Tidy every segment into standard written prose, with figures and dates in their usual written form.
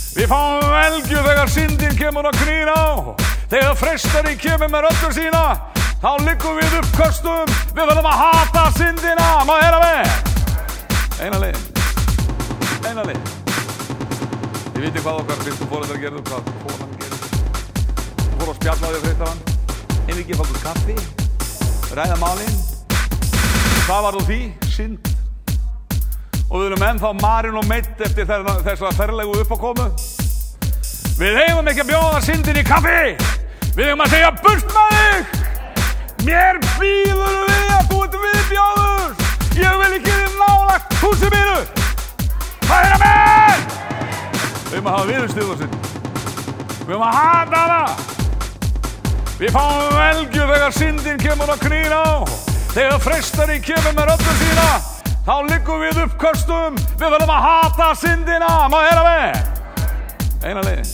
Við fáum velgju þegar syndin kemur að knýna. Þegar freistari kemur með röddu sína, þá liggum við uppköstum. Við verðum að hata syndina. Má heyra með? Eina leið. Þið vitið hvað okkar fyrstu foreldrar gerðu, hvað konan gerðu. Hún fór að spjalla á því freistarann. Ef við ekki fá okkur kaffi, ræða málin. Hvað var þú því? Synd. Og við erum ennþá marin og meitt eftir þessa ferlegu uppákomu. Við eigum ekki að bjóða syndin í kaffi. Við eigum að segja burt með þig. Mér býður við að þú ert viðbjóður. Ég vil ekki þér nálægt húsi mínu. Hvað er að menn? Við eigum að hafa viðurstyggð á synd. Við eigum að hata hana. Við fáum velgju þegar syndin kemur að knýna. Þegar freistari kemur með röddu sína, þá liggum við uppköstum. Við verðum að hata syndina. Má heyra með? Eina leið.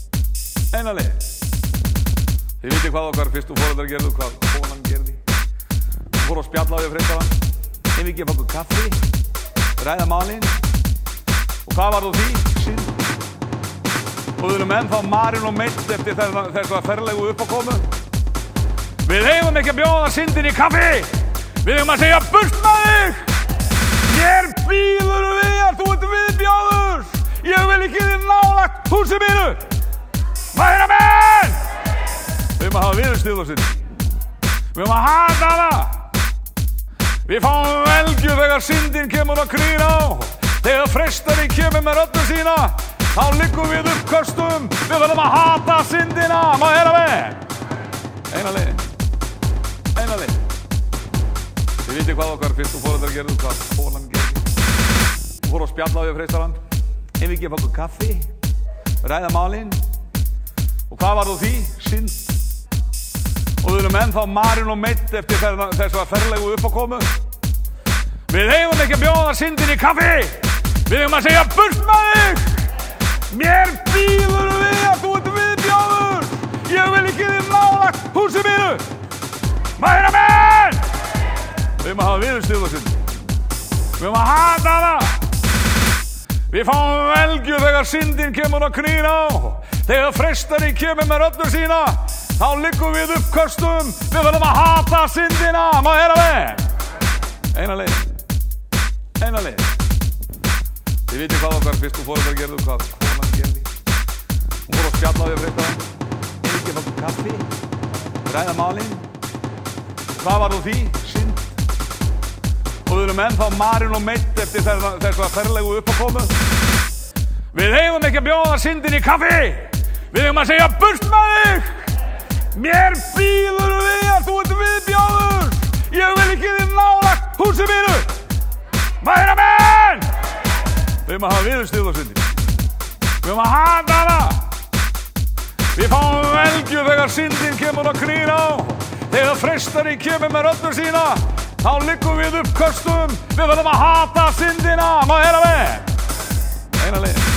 Þið vitið hvað okkar fyrstu foreldrar gerðu, hvað konan gerði. Hún fór að spjalla á því freistarann. Ef við ekki fá okkur kaffi, ræða málin. Og hvað var þú því? Synd. Og við erum ennþá marin og meitt eftir þessa ferlegu uppákomu. Við eigum ekki að bjóða syndin í kaffi. Við eigum að segja burt með þig. Mér býður við að þú ert viðbjóður. Ég vil ekki þér nálægt húsi mínu. Hvað er að menn? Við eigum að hafa viðurstyggð á synd. Við eigum að hata hana. Við fáum velgju þegar syndin kemur að knýna. Þegar freistari kemur með röddu sína, þá liggum við uppköstum. Við verðum að hata syndina. Má heyra með? Eina leið. Þið vitið hvað okkar fyrstu foreldrar gerðu, hvað konan gerði. Hún fór að spjalla á því freistarann. Ef við ekki fá okkur kaffi, ræða málin. Og hvað var þú því? Synd. Og við erum ennþá marin og meitt eftir þessa ferlegu uppákomu. Við eigum ekki að bjóða syndin í kaffi. Við eigum að segja burt með þig. Mér býður við að þú ert viðbjóður. Ég vil ekki þér nálægt húsi mínu. Má heyra menn? Við eigum að hafa viðurstyggð á synd. Við eigum að hata hana. Við fáum velgju þegar syndin kemur að knýna. Þegar freistari kemur með röddu sína, þá liggum við uppköstum. Við verðum að hata syndina. Má heyra með? Eina leið. Þið vitið hvað okkar fyrstu foreldrar gerðu, hvað konan gerði. Hún fór að spjalla á því freistarann. Ef við ekki fá okkur kaffi, ræða málin. Hvað var þú því? Synd. Og við erum ennþá marin og meitt eftir þessa ferlegu uppákomu. Við eigum ekki að bjóða syndin í kaffi. Við eigum að segja burt með þig. Mér býður við að þú ert viðbjóður. Ég vil ekki þér nálægt húsi mínu. Má heyra menn? Við eigum að hafa viðurstyggð á syndin. Við eigum að hata hana. Við fáum velgju þegar syndin kemur að knýna. Þegar freistari kemur með röddu sína, þá liggum við uppköstum. Við verðum að hata syndina. Má heyra með? Eina leið.